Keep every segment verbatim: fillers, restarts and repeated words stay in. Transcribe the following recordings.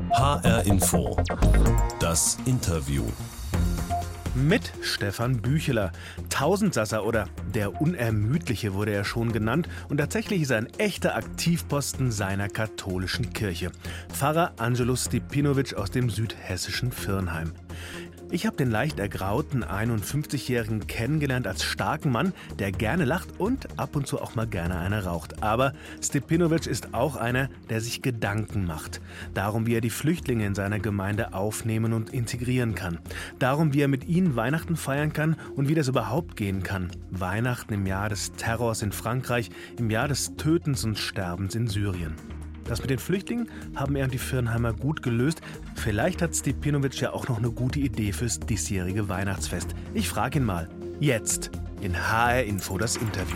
H R Info. Das Interview. Mit Stefan Bücheler. Tausendsasser oder der Unermüdliche wurde er schon genannt und tatsächlich ist er ein echter Aktivposten seiner katholischen Kirche. Pfarrer Angelo Stepinovic aus dem südhessischen Virnheim. Ich habe den leicht ergrauten einundfünfzigjährigen kennengelernt als starken Mann, der gerne lacht und ab und zu auch mal gerne eine raucht. Aber Stepinovic ist auch einer, der sich Gedanken macht. Darum, wie er die Flüchtlinge in seiner Gemeinde aufnehmen und integrieren kann. Darum, wie er mit ihnen Weihnachten feiern kann und wie das überhaupt gehen kann. Weihnachten im Jahr des Terrors in Frankreich, im Jahr des Tötens und Sterbens in Syrien. Das mit den Flüchtlingen haben er und die Virnheimer gut gelöst. Vielleicht hat Stepinovic ja auch noch eine gute Idee fürs diesjährige Weihnachtsfest. Ich frage ihn mal. Jetzt in H R Info das Interview.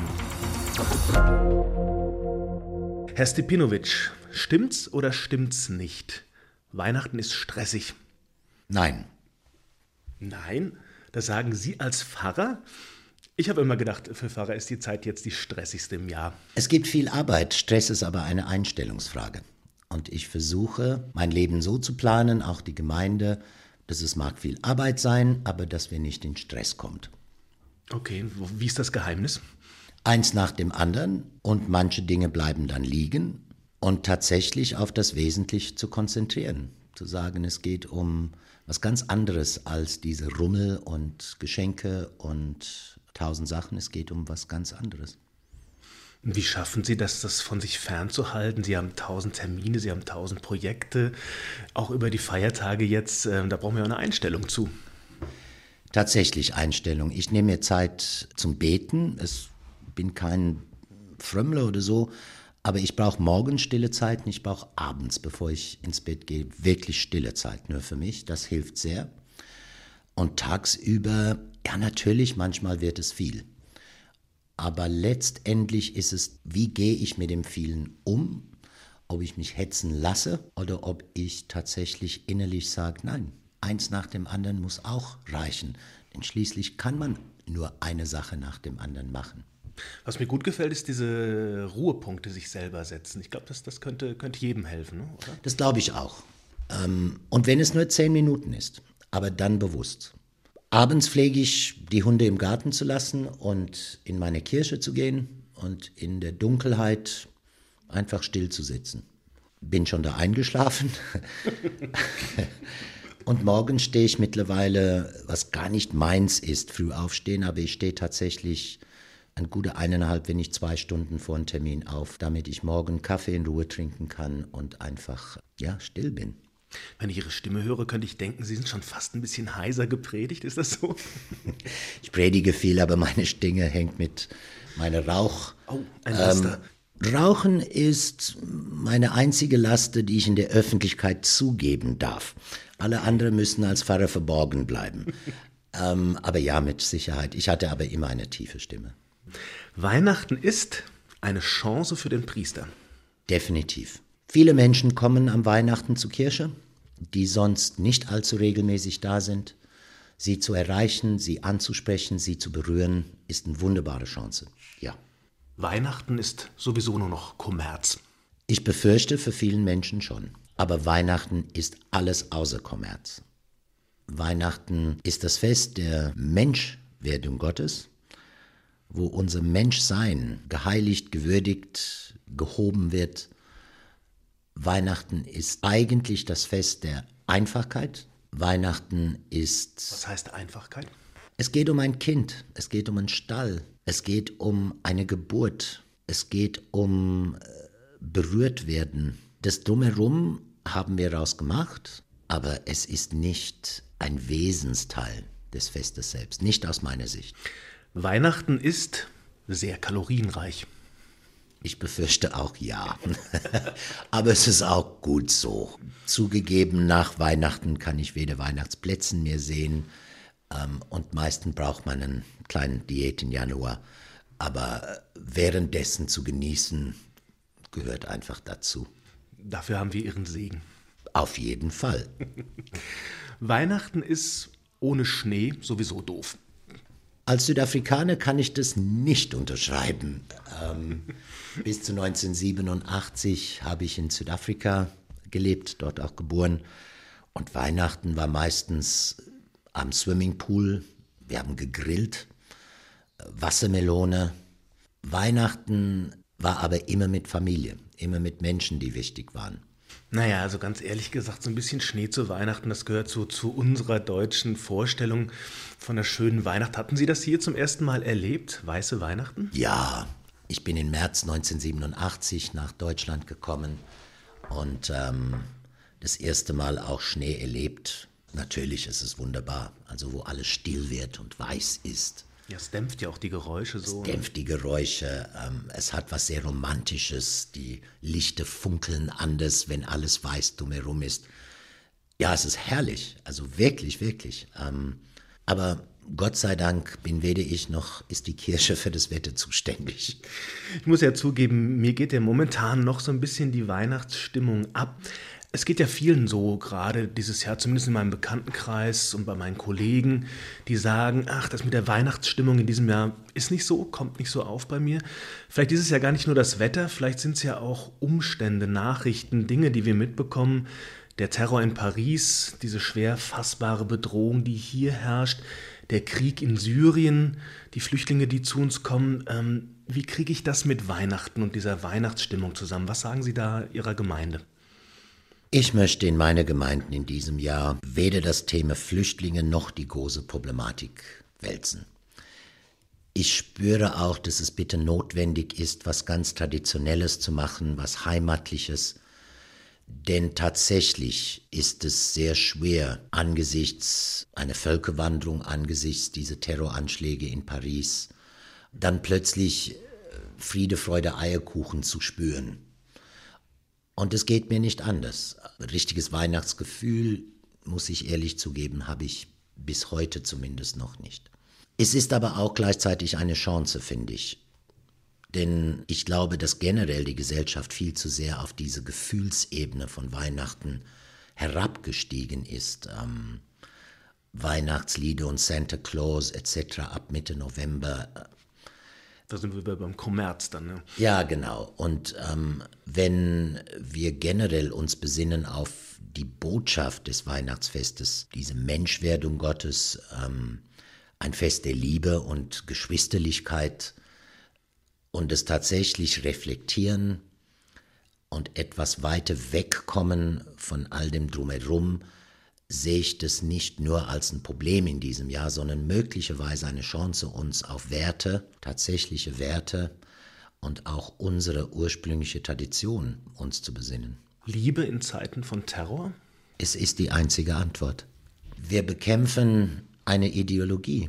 Herr Stepinovic, stimmt's oder stimmt's nicht? Weihnachten ist stressig. Nein. Nein? Das sagen Sie als Pfarrer? Ich habe immer gedacht, für Pfarrer ist die Zeit jetzt die stressigste im Jahr. Es gibt viel Arbeit, Stress ist aber eine Einstellungsfrage. Und ich versuche, mein Leben so zu planen, auch die Gemeinde, dass es mag viel Arbeit sein, aber dass wir nicht in Stress kommen. Okay, wie ist das Geheimnis? Eins nach dem anderen und manche Dinge bleiben dann liegen und tatsächlich auf das Wesentliche zu konzentrieren. Zu sagen, es geht um was ganz anderes als diese Rummel und Geschenke und tausend Sachen, es geht um was ganz anderes. Wie schaffen Sie das, das von sich fernzuhalten? Sie haben tausend Termine, Sie haben tausend Projekte, auch über die Feiertage jetzt, äh, da brauchen wir auch eine Einstellung zu. Tatsächlich Einstellung. Ich nehme mir Zeit zum Beten, ich bin kein Frömmler oder so, aber ich brauche morgens stille Zeit und ich brauche abends, bevor ich ins Bett gehe, wirklich stille Zeit, nur für mich, das hilft sehr. Und tagsüber, ja natürlich, manchmal wird es viel. Aber letztendlich ist es, wie gehe ich mit dem vielen um? Ob ich mich hetzen lasse oder ob ich tatsächlich innerlich sage, nein, eins nach dem anderen muss auch reichen. Denn schließlich kann man nur eine Sache nach dem anderen machen. Was mir gut gefällt, ist diese Ruhepunkte sich selber setzen. Ich glaube, das, das könnte, könnte jedem helfen, oder? Das glaube ich auch. Und wenn es nur zehn Minuten ist, aber dann bewusst. Abends pflege ich, die Hunde im Garten zu lassen und in meine Kirche zu gehen und in der Dunkelheit einfach still zu sitzen. Bin schon da eingeschlafen. Und morgens stehe ich mittlerweile, was gar nicht meins ist, früh aufstehen, aber ich stehe tatsächlich eine gute eineinhalb, wenn nicht zwei Stunden vor dem Termin auf, damit ich morgen Kaffee in Ruhe trinken kann und einfach, ja, still bin. Wenn ich Ihre Stimme höre, könnte ich denken, Sie sind schon fast ein bisschen heiser gepredigt. Ist das so? Ich predige viel, aber meine Stimme hängt mit meiner Rauch. Oh, ein Laster. Ähm, Rauchen ist meine einzige Laste, die ich in der Öffentlichkeit zugeben darf. Alle anderen müssen als Pfarrer verborgen bleiben. ähm, aber ja, mit Sicherheit. Ich hatte aber immer eine tiefe Stimme. Weihnachten ist eine Chance für den Priester. Definitiv. Viele Menschen kommen am Weihnachten zur Kirche, die sonst nicht allzu regelmäßig da sind. Sie zu erreichen, sie anzusprechen, sie zu berühren, ist eine wunderbare Chance. Ja. Weihnachten ist sowieso nur noch Kommerz. Ich befürchte für vielen Menschen schon. Aber Weihnachten ist alles außer Kommerz. Weihnachten ist das Fest der Menschwerdung Gottes, wo unser Menschsein geheiligt, gewürdigt, gehoben wird. Weihnachten ist eigentlich das Fest der Einfachkeit. Weihnachten ist... Was heißt Einfachkeit? Es geht um ein Kind, es geht um einen Stall, es geht um eine Geburt, es geht um äh, berührt werden. Das Drumherum haben wir rausgemacht, aber es ist nicht ein Wesensteil des Festes selbst, nicht aus meiner Sicht. Weihnachten ist sehr kalorienreich. Ich befürchte auch ja. Aber es ist auch gut so. Zugegeben, nach Weihnachten kann ich weder Weihnachtsplätzchen mehr sehen ähm, und meistens braucht man einen kleinen Diät im Januar. Aber währenddessen zu genießen, gehört einfach dazu. Dafür haben wir Ihren Segen. Auf jeden Fall. Weihnachten ist ohne Schnee sowieso doof. Als Südafrikaner kann ich das nicht unterschreiben. Ähm, bis zu neunzehnhundertsiebenundachtzig habe ich in Südafrika gelebt, dort auch geboren. Und Weihnachten war meistens am Swimmingpool. Wir haben gegrillt, Wassermelone. Weihnachten war aber immer mit Familie, immer mit Menschen, die wichtig waren. Naja, also ganz ehrlich gesagt, so ein bisschen Schnee zu Weihnachten, das gehört so zu unserer deutschen Vorstellung von einer schönen Weihnacht. Hatten Sie das hier zum ersten Mal erlebt, weiße Weihnachten? Ja, ich bin im März neunzehnhundertsiebenundachtzig nach Deutschland gekommen und ähm, das erste Mal auch Schnee erlebt. Natürlich ist es wunderbar, also wo alles still wird und weiß ist. Ja, es dämpft ja auch die Geräusche so. Es dämpft die Geräusche, ähm, es hat was sehr Romantisches, die Lichter funkeln anders, wenn alles weiß drumherum ist. Ja, es ist herrlich, also wirklich, wirklich. Ähm, aber Gott sei Dank bin weder ich noch ist die Kirche für das Wetter zuständig. Ich muss ja zugeben, mir geht ja momentan noch so ein bisschen die Weihnachtsstimmung ab. Es geht ja vielen so, gerade dieses Jahr, zumindest in meinem Bekanntenkreis und bei meinen Kollegen, die sagen, ach, das mit der Weihnachtsstimmung in diesem Jahr ist nicht so, kommt nicht so auf bei mir. Vielleicht ist es ja gar nicht nur das Wetter, vielleicht sind es ja auch Umstände, Nachrichten, Dinge, die wir mitbekommen. Der Terror in Paris, diese schwer fassbare Bedrohung, die hier herrscht, der Krieg in Syrien, die Flüchtlinge, die zu uns kommen. Ähm, wie kriege ich das mit Weihnachten und dieser Weihnachtsstimmung zusammen? Was sagen Sie da Ihrer Gemeinde? Ich möchte in meiner Gemeinde in diesem Jahr weder das Thema Flüchtlinge noch die große Problematik wälzen. Ich spüre auch, dass es bitte notwendig ist, was ganz Traditionelles zu machen, was Heimatliches. Denn tatsächlich ist es sehr schwer, angesichts einer Völkerwanderung, angesichts dieser Terroranschläge in Paris, dann plötzlich Friede, Freude, Eierkuchen zu spüren. Und es geht mir nicht anders. Richtiges Weihnachtsgefühl, muss ich ehrlich zugeben, habe ich bis heute zumindest noch nicht. Es ist aber auch gleichzeitig eine Chance, finde ich. Denn ich glaube, dass generell die Gesellschaft viel zu sehr auf diese Gefühlsebene von Weihnachten herabgestiegen ist. Ähm, Weihnachtslieder und Santa Claus et cetera ab Mitte November. Da sind wir beim Kommerz dann, ne? Ja, genau. Und ähm, wenn wir generell uns besinnen auf die Botschaft des Weihnachtsfestes, diese Menschwerdung Gottes, ähm, ein Fest der Liebe und Geschwisterlichkeit und es tatsächlich reflektieren und etwas weiter wegkommen von all dem Drumherum, sehe ich das nicht nur als ein Problem in diesem Jahr, sondern möglicherweise eine Chance, uns auf Werte, tatsächliche Werte und auch unsere ursprüngliche Tradition uns zu besinnen. Liebe in Zeiten von Terror? Es ist die einzige Antwort. Wir bekämpfen eine Ideologie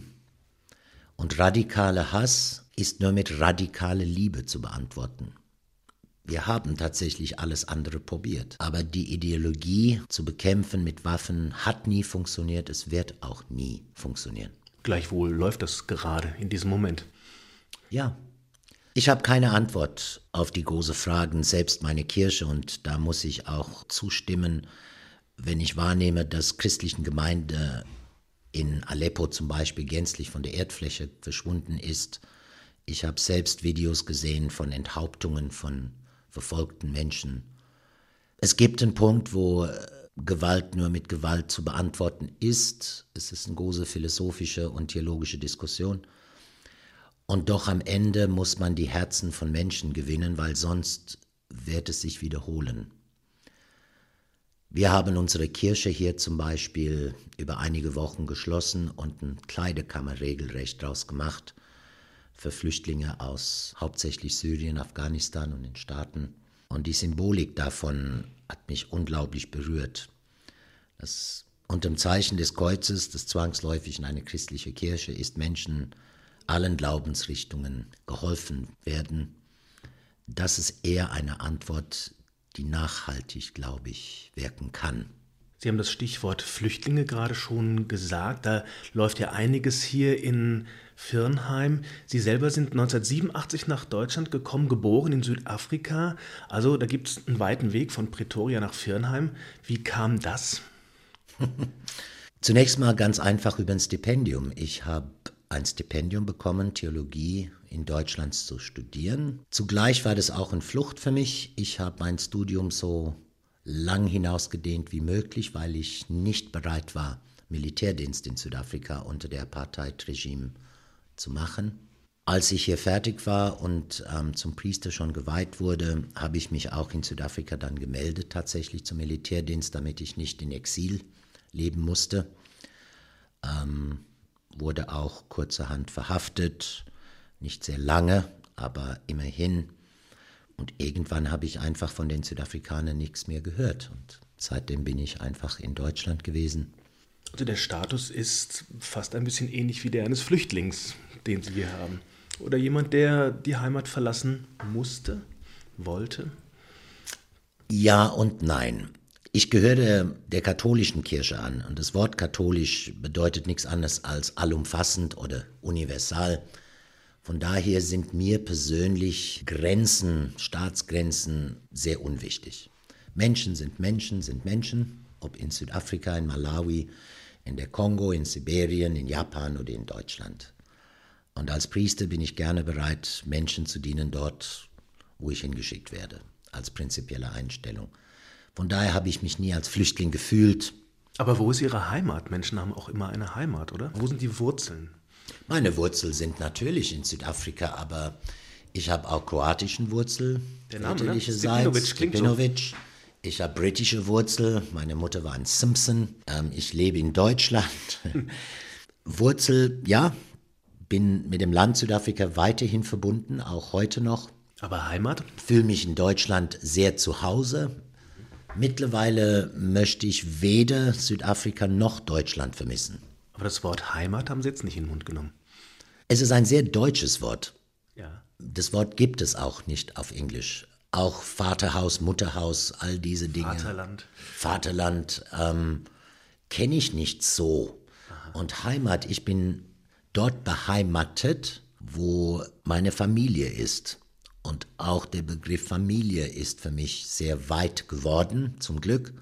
und radikaler Hass ist nur mit radikaler Liebe zu beantworten. Wir haben tatsächlich alles andere probiert. Aber die Ideologie zu bekämpfen mit Waffen hat nie funktioniert, es wird auch nie funktionieren. Gleichwohl läuft das gerade in diesem Moment. Ja. Ich habe keine Antwort auf die großen Fragen, selbst meine Kirche, und da muss ich auch zustimmen, wenn ich wahrnehme, dass christlichen Gemeinde in Aleppo zum Beispiel gänzlich von der Erdfläche verschwunden ist. Ich habe selbst Videos gesehen von Enthauptungen von verfolgten Menschen. Es gibt einen Punkt, wo Gewalt nur mit Gewalt zu beantworten ist. Es ist eine große philosophische und theologische Diskussion. Und doch am Ende muss man die Herzen von Menschen gewinnen, weil sonst wird es sich wiederholen. Wir haben unsere Kirche hier zum Beispiel über einige Wochen geschlossen und eine Kleidekammer regelrecht draus gemacht für Flüchtlinge aus hauptsächlich Syrien, Afghanistan und den Staaten. Und die Symbolik davon hat mich unglaublich berührt. Das unter dem Zeichen des Kreuzes, das zwangsläufig in eine christliche Kirche ist, Menschen allen Glaubensrichtungen geholfen werden. Das ist eher eine Antwort, die nachhaltig, glaube ich, wirken kann. Sie haben das Stichwort Flüchtlinge gerade schon gesagt. Da läuft ja einiges hier in Virnheim. Sie selber sind neunzehnhundertsiebenundachtzig nach Deutschland gekommen, geboren in Südafrika. Also da gibt es einen weiten Weg von Pretoria nach Virnheim. Wie kam das? Zunächst mal ganz einfach über ein Stipendium. Ich habe ein Stipendium bekommen, Theologie in Deutschland zu studieren. Zugleich war das auch eine Flucht für mich. Ich habe mein Studium so lang hinausgedehnt wie möglich, weil ich nicht bereit war, Militärdienst in Südafrika unter der Apartheid-Regime zu machen. Als ich hier fertig war und ähm, zum Priester schon geweiht wurde, habe ich mich auch in Südafrika dann gemeldet, tatsächlich zum Militärdienst, damit ich nicht in Exil leben musste. Ähm, wurde auch kurzerhand verhaftet, nicht sehr lange, aber immerhin. Und irgendwann habe ich einfach von den Südafrikanern nichts mehr gehört. Und seitdem bin ich einfach in Deutschland gewesen. Also der Status ist fast ein bisschen ähnlich wie der eines Flüchtlings, den Sie hier haben. Oder jemand, der die Heimat verlassen musste, wollte? Ja und nein. Ich gehöre der katholischen Kirche an und das Wort katholisch bedeutet nichts anderes als allumfassend oder universal. Von daher sind mir persönlich Grenzen, Staatsgrenzen sehr unwichtig. Menschen sind Menschen, sind Menschen, ob in Südafrika, in Malawi, in der Kongo, in Sibirien, in Japan oder in Deutschland. Und als Priester bin ich gerne bereit, Menschen zu dienen dort, wo ich hingeschickt werde, als prinzipielle Einstellung. Von daher habe ich mich nie als Flüchtling gefühlt. Aber wo ist Ihre Heimat? Menschen haben auch immer eine Heimat, oder? Wo sind die Wurzeln? Meine Wurzeln sind natürlich in Südafrika, aber ich habe auch kroatischen Wurzel, Der Name, ne? väterlicherseits, Stepinovic klingt so. Stepinovic. Ich habe britische Wurzel, meine Mutter war ein Simpson. Ähm, ich lebe in Deutschland. Wurzel, ja, bin mit dem Land Südafrika weiterhin verbunden, auch heute noch. Aber Heimat? Fühle mich in Deutschland sehr zu Hause. Mittlerweile möchte ich weder Südafrika noch Deutschland vermissen. Aber das Wort Heimat haben Sie jetzt nicht in den Mund genommen. Es ist ein sehr deutsches Wort. Ja. Das Wort gibt es auch nicht auf Englisch. Auch Vaterhaus, Mutterhaus, all diese Dinge. Vaterland. Vaterland ähm, kenne ich nicht so. Aha. Und Heimat, ich bin dort beheimatet, wo meine Familie ist. Und auch der Begriff Familie ist für mich sehr weit geworden, zum Glück.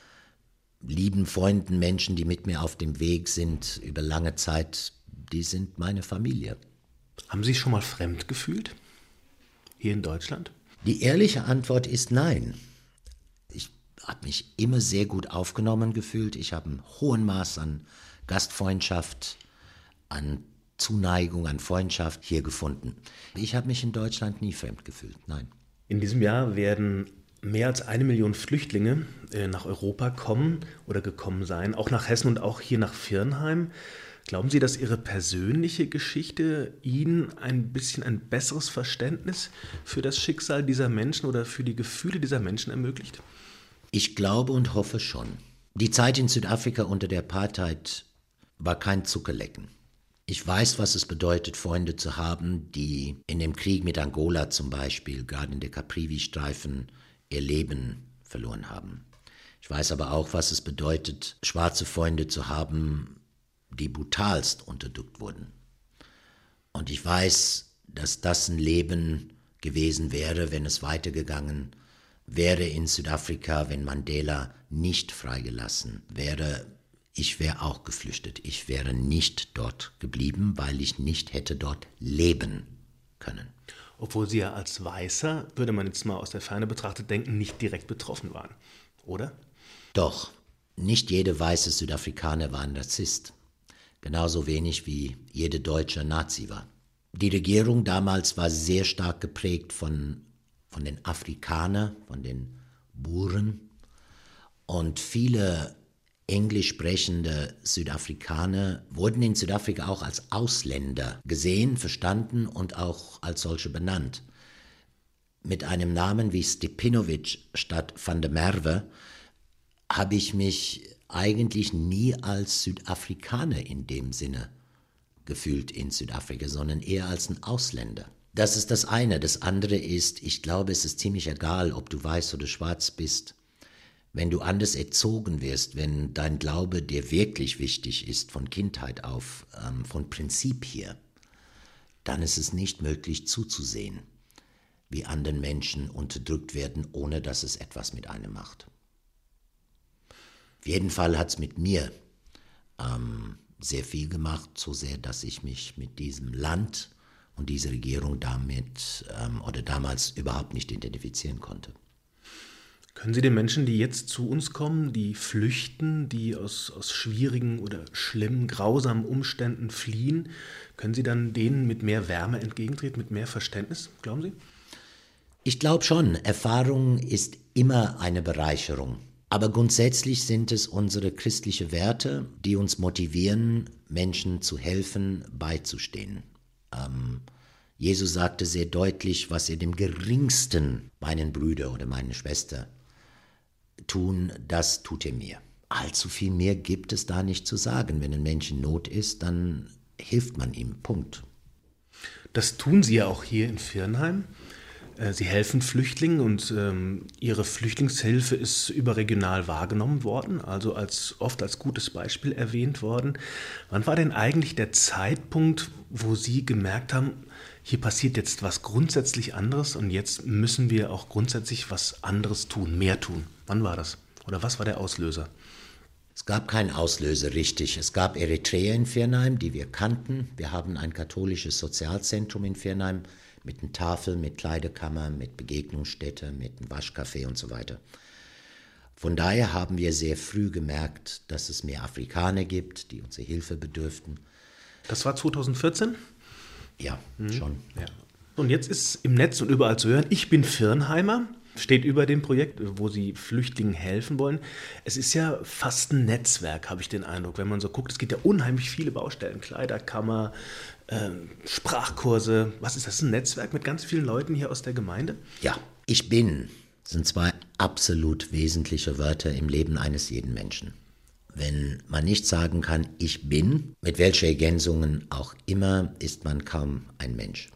Lieben Freunden, Menschen, die mit mir auf dem Weg sind über lange Zeit, die sind meine Familie. Haben Sie sich schon mal fremd gefühlt? Hier in Deutschland? Die ehrliche Antwort ist nein. Ich habe mich immer sehr gut aufgenommen gefühlt. Ich habe ein hohes Maß an Gastfreundschaft, an Zuneigung, an Freundschaft hier gefunden. Ich habe mich in Deutschland nie fremd gefühlt, nein. In diesem Jahr werden mehr als eine Million Flüchtlinge äh, nach Europa kommen oder gekommen sein, auch nach Hessen und auch hier nach Viernheim. Glauben Sie, dass Ihre persönliche Geschichte Ihnen ein bisschen ein besseres Verständnis für das Schicksal dieser Menschen oder für die Gefühle dieser Menschen ermöglicht? Ich glaube und hoffe schon. Die Zeit in Südafrika unter der Apartheid war kein Zuckerlecken. Ich weiß, was es bedeutet, Freunde zu haben, die in dem Krieg mit Angola zum Beispiel, gerade in der Caprivi-Streifen, ihr Leben verloren haben. Ich weiß aber auch, was es bedeutet, schwarze Freunde zu haben, die brutalst unterdrückt wurden. Und ich weiß, dass das ein Leben gewesen wäre, wenn es weitergegangen wäre in Südafrika, wenn Mandela nicht freigelassen wäre. Ich wäre auch geflüchtet. Ich wäre nicht dort geblieben, weil ich nicht hätte dort leben können. Obwohl Sie ja als Weißer, würde man jetzt mal aus der Ferne betrachtet denken, nicht direkt betroffen waren, oder? Doch, nicht jede weiße Südafrikaner war ein Rassist. Genauso wenig wie jede deutsche Nazi war. Die Regierung damals war sehr stark geprägt von, von den Afrikanern, von den Buren. Und viele englisch sprechende Südafrikaner wurden in Südafrika auch als Ausländer gesehen, verstanden und auch als solche benannt. Mit einem Namen wie Stepinovic statt van der Merwe habe ich mich eigentlich nie als Südafrikaner in dem Sinne gefühlt in Südafrika, sondern eher als ein Ausländer. Das ist das eine. Das andere ist, ich glaube, es ist ziemlich egal, ob du weiß oder schwarz bist. Wenn du anders erzogen wirst, wenn dein Glaube dir wirklich wichtig ist, von Kindheit auf, ähm, von Prinzip her, dann ist es nicht möglich zuzusehen, wie anderen Menschen unterdrückt werden, ohne dass es etwas mit einem macht. Auf jeden Fall hat es mit mir ähm, sehr viel gemacht, so sehr, dass ich mich mit diesem Land und dieser Regierung damit ähm, oder damals überhaupt nicht identifizieren konnte. Können Sie den Menschen, die jetzt zu uns kommen, die flüchten, die aus, aus schwierigen oder schlimmen, grausamen Umständen fliehen, können Sie dann denen mit mehr Wärme entgegentreten, mit mehr Verständnis, glauben Sie? Ich glaube schon, Erfahrung ist immer eine Bereicherung. Aber grundsätzlich sind es unsere christlichen Werte, die uns motivieren, Menschen zu helfen, beizustehen. Ähm, Jesus sagte sehr deutlich, was ihr dem Geringsten, meinen Brüder oder meine Schwester, tun, das tut ihr mir. Allzu viel mehr gibt es da nicht zu sagen. Wenn ein Mensch in Not ist, dann hilft man ihm. Punkt. Das tun Sie ja auch hier in Viernheim. Sie helfen Flüchtlingen und ähm, Ihre Flüchtlingshilfe ist überregional wahrgenommen worden, also als, oft als gutes Beispiel erwähnt worden. Wann war denn eigentlich der Zeitpunkt, wo Sie gemerkt haben, hier passiert jetzt was grundsätzlich anderes und jetzt müssen wir auch grundsätzlich was anderes tun, mehr tun? Wann war das? Oder was war der Auslöser? Es gab keinen Auslöser, richtig. Es gab Eritreer in Viernheim, die wir kannten. Wir haben ein katholisches Sozialzentrum in Viernheim mit einer Tafel, mit Kleiderkammer, mit Begegnungsstätte, mit einem Waschcafé und so weiter. Von daher haben wir sehr früh gemerkt, dass es mehr Afrikaner gibt, die unsere Hilfe bedürften. Das war zweitausendvierzehn? Ja, mhm. schon. Ja. Und jetzt ist im Netz und überall zu hören, ich bin Viernheimer, steht über dem Projekt, wo Sie Flüchtlingen helfen wollen. Es ist ja fast ein Netzwerk, habe ich den Eindruck. Wenn man so guckt, es gibt ja unheimlich viele Baustellen, Kleiderkammer, ähm, Sprachkurse. Was ist das, ein Netzwerk mit ganz vielen Leuten hier aus der Gemeinde? Ja, ich bin, sind zwei absolut wesentliche Wörter im Leben eines jeden Menschen. Wenn man nicht sagen kann, ich bin, mit welchen Ergänzungen auch immer, ist man kaum ein Mensch.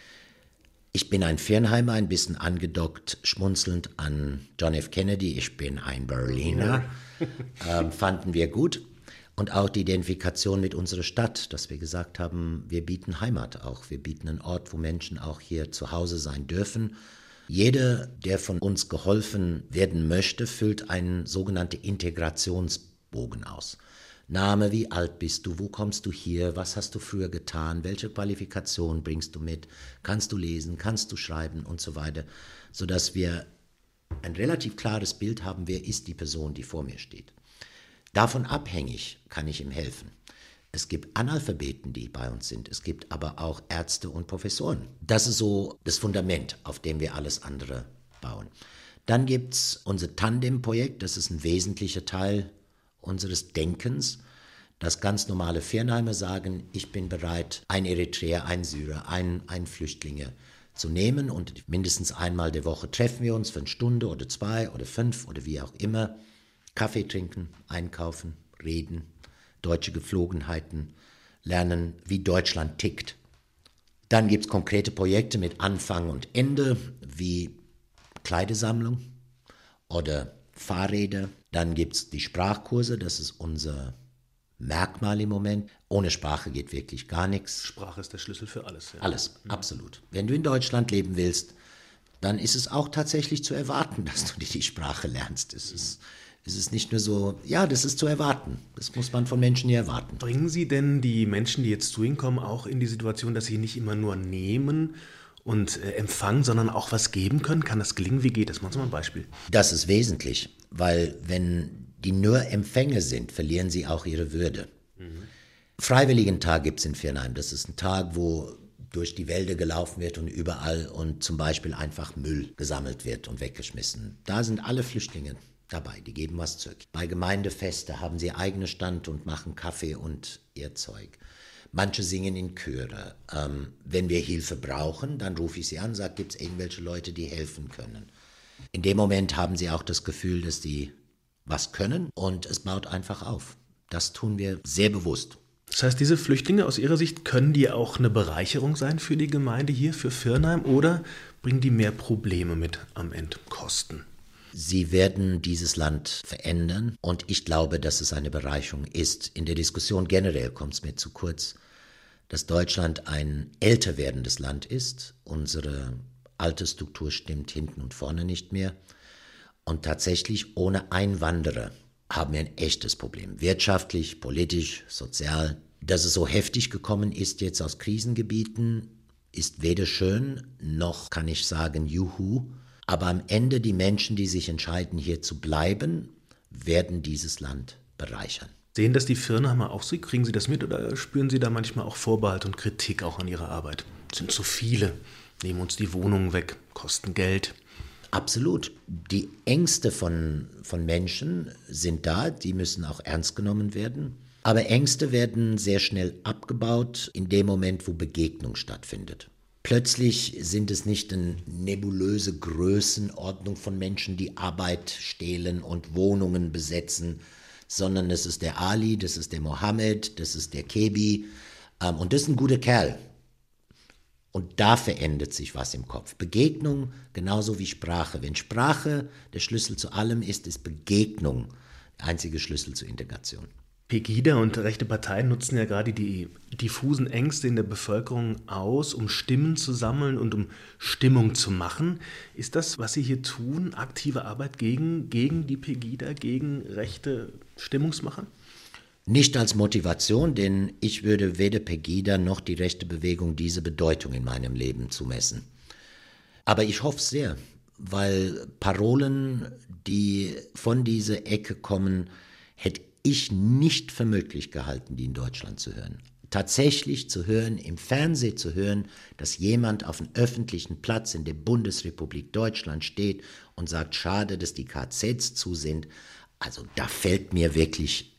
Ich bin ein Viernheimer, ein bisschen angedockt, schmunzelnd an John F. Kennedy. Ich bin ein Berliner, ja. ähm, fanden wir gut. Und auch die Identifikation mit unserer Stadt, dass wir gesagt haben, wir bieten Heimat auch. Wir bieten einen Ort, wo Menschen auch hier zu Hause sein dürfen. Jeder, der von uns geholfen werden möchte, füllt einen sogenannten Integrationsbogen aus. Name, wie alt bist du, wo kommst du hier, was hast du früher getan, welche Qualifikation bringst du mit, kannst du lesen, kannst du schreiben und so weiter, sodass wir ein relativ klares Bild haben, wer ist die Person, die vor mir steht. Davon abhängig kann ich ihm helfen. Es gibt Analphabeten, die bei uns sind, es gibt aber auch Ärzte und Professoren. Das ist so das Fundament, auf dem wir alles andere bauen. Dann gibt es unser Tandem-Projekt, das ist ein wesentlicher Teil unseres Denkens, dass ganz normale Viernheimer sagen, ich bin bereit, ein Eritreer, ein Syrer, ein, ein Flüchtlinge zu nehmen und mindestens einmal der Woche treffen wir uns für eine Stunde oder zwei oder fünf oder wie auch immer, Kaffee trinken, einkaufen, reden, deutsche Gepflogenheiten, lernen, wie Deutschland tickt. Dann gibt es konkrete Projekte mit Anfang und Ende, wie Kleidersammlung oder Fahrräder. Dann gibt es die Sprachkurse, das ist unser Merkmal im Moment. Ohne Sprache geht wirklich gar nichts. Sprache ist der Schlüssel für alles. Ja. Alles, absolut. Wenn du in Deutschland leben willst, dann ist es auch tatsächlich zu erwarten, dass du dir die Sprache lernst. Es ist, es ist nicht nur so, ja, das ist zu erwarten. Das muss man von Menschen hier erwarten. Bringen Sie denn die Menschen, die jetzt zu Ihnen kommen, auch in die Situation, dass sie nicht immer nur nehmen und äh, empfangen, sondern auch was geben können? Kann das gelingen? Wie geht das? Machen Sie mal ein Beispiel. Das ist wesentlich, weil wenn die nur Empfänger sind, verlieren sie auch ihre Würde. Mhm. Freiwilligentag gibt es in Viernheim. Das ist ein Tag, wo durch die Wälder gelaufen wird und überall und zum Beispiel einfach Müll gesammelt wird und weggeschmissen. Da sind alle Flüchtlinge dabei, die geben was zurück. Bei Gemeindefeste haben sie eigene Stand und machen Kaffee und ihr Zeug. Manche singen in Chöre. Ähm, wenn wir Hilfe brauchen, dann rufe ich sie an, sage, gibt es irgendwelche Leute, die helfen können. In dem Moment haben sie auch das Gefühl, dass die was können und es baut einfach auf. Das tun wir sehr bewusst. Das heißt, diese Flüchtlinge aus Ihrer Sicht, können die auch eine Bereicherung sein für die Gemeinde hier, für Viernheim, oder bringen die mehr Probleme mit am Ende, Kosten? Sie werden dieses Land verändern und ich glaube, dass es eine Bereicherung ist. In der Diskussion generell kommt es mir zu kurz, dass Deutschland ein älter werdendes Land ist. Unsere Altersstruktur stimmt hinten und vorne nicht mehr. Und tatsächlich ohne Einwanderer haben wir ein echtes Problem. Wirtschaftlich, politisch, sozial. Dass es so heftig gekommen ist jetzt aus Krisengebieten, ist weder schön, noch kann ich sagen, juhu. Aber am Ende die Menschen, die sich entscheiden, hier zu bleiben, werden dieses Land bereichern. Sehen das die Firnheimer auch so? Kriegen Sie das mit oder spüren Sie da manchmal auch Vorbehalte und Kritik auch an Ihrer Arbeit? Es sind zu viele, nehmen uns die Wohnungen weg, kosten Geld. Absolut. Die Ängste von, von Menschen sind da, die müssen auch ernst genommen werden. Aber Ängste werden sehr schnell abgebaut in dem Moment, wo Begegnung stattfindet. Plötzlich sind es nicht eine nebulöse Größenordnung von Menschen, die Arbeit stehlen und Wohnungen besetzen, sondern es ist der Ali, das ist der Mohammed, das ist der Kebi ähm, und das ist ein guter Kerl. Und da verändert sich was im Kopf. Begegnung genauso wie Sprache. Wenn Sprache der Schlüssel zu allem ist, ist Begegnung der einzige Schlüssel zur Integration. Pegida und rechte Parteien nutzen ja gerade die diffusen Ängste in der Bevölkerung aus, um Stimmen zu sammeln und um Stimmung zu machen. Ist das, was Sie hier tun, aktive Arbeit gegen, gegen die Pegida, gegen rechte Stimmungsmacher? Nicht als Motivation, denn ich würde weder Pegida noch die rechte Bewegung diese Bedeutung in meinem Leben zumessen. Aber ich hoffe sehr, weil Parolen, die von dieser Ecke kommen, hätte ich nicht für möglich gehalten, die in Deutschland zu hören. Tatsächlich zu hören, im Fernsehen zu hören, dass jemand auf einem öffentlichen Platz in der Bundesrepublik Deutschland steht und sagt, schade, dass die K Zs zu sind. Also da fällt mir wirklich,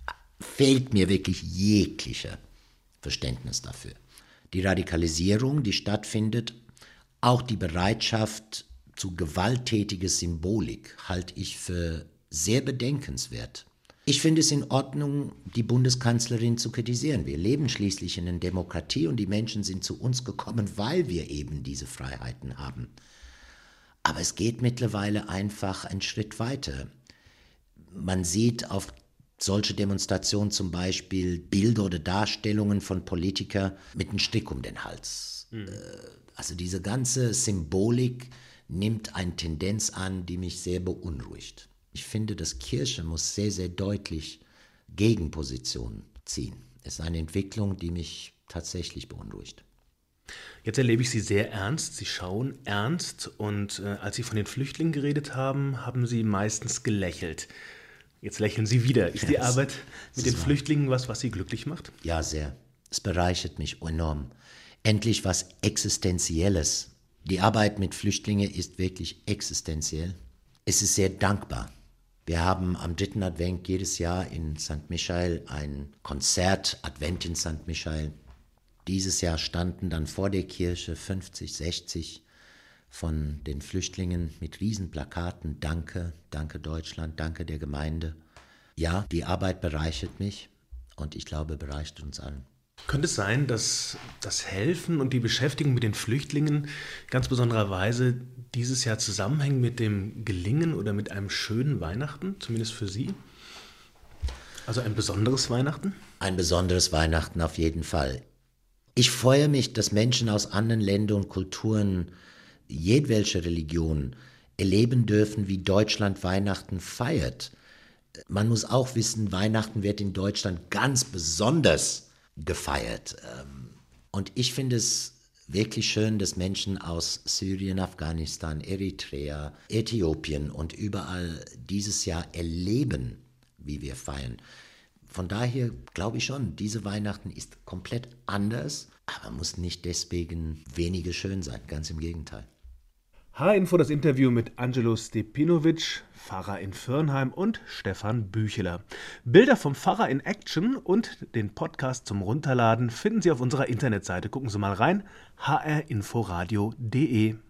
fehlt mir wirklich jeglicher Verständnis dafür. Die Radikalisierung, die stattfindet, auch die Bereitschaft zu gewalttätiger Symbolik, halte ich für sehr bedenkenswert. Ich finde es in Ordnung, die Bundeskanzlerin zu kritisieren. Wir leben schließlich in einer Demokratie und die Menschen sind zu uns gekommen, weil wir eben diese Freiheiten haben. Aber es geht mittlerweile einfach einen Schritt weiter. Man sieht auf solche Demonstrationen zum Beispiel Bilder oder Darstellungen von Politikern mit einem Strick um den Hals. Mhm. Also diese ganze Symbolik nimmt eine Tendenz an, die mich sehr beunruhigt. Ich finde, dass Kirche muss sehr, sehr deutlich Gegenpositionen ziehen. Es ist eine Entwicklung, die mich tatsächlich beunruhigt. Jetzt erlebe ich Sie sehr ernst. Sie schauen ernst und äh, als Sie von den Flüchtlingen geredet haben, haben Sie meistens gelächelt. Jetzt lächeln Sie wieder. Ist yes. die Arbeit mit den Flüchtlingen was, was Sie glücklich macht? Ja, sehr. Es bereichert mich enorm. Endlich was Existenzielles. Die Arbeit mit Flüchtlingen ist wirklich existenziell. Es ist sehr dankbar. Wir haben am dritten Advent jedes Jahr in Sankt Michael ein Konzert, Advent in Sankt Michael. Dieses Jahr standen dann vor der Kirche fünfzig, sechzig von den Flüchtlingen mit Riesenplakaten. Danke, danke Deutschland, danke der Gemeinde. Ja, die Arbeit bereichert mich und ich glaube, bereichert uns allen. Könnte es sein, dass das Helfen und die Beschäftigung mit den Flüchtlingen ganz besonderer Weise dieses Jahr zusammenhängen mit dem Gelingen oder mit einem schönen Weihnachten, zumindest für Sie? Also ein besonderes Weihnachten? Ein besonderes Weihnachten auf jeden Fall. Ich freue mich, dass Menschen aus anderen Ländern und Kulturen, jedwelche Religion, erleben dürfen, wie Deutschland Weihnachten feiert. Man muss auch wissen, Weihnachten wird in Deutschland ganz besonders gefeiert. Und ich finde es wirklich schön, dass Menschen aus Syrien, Afghanistan, Eritrea, Äthiopien und überall dieses Jahr erleben, wie wir feiern. Von daher glaube ich schon, diese Weihnachten ist komplett anders, aber muss nicht deswegen weniger schön sein, ganz im Gegenteil. H-Info, das Interview mit Angelo Stepinovic, Pfarrer in Firnheim, und Stefan Bücheler. Bilder vom Pfarrer in Action und den Podcast zum Runterladen finden Sie auf unserer Internetseite. Gucken Sie mal rein, h r inforadio punkt d e.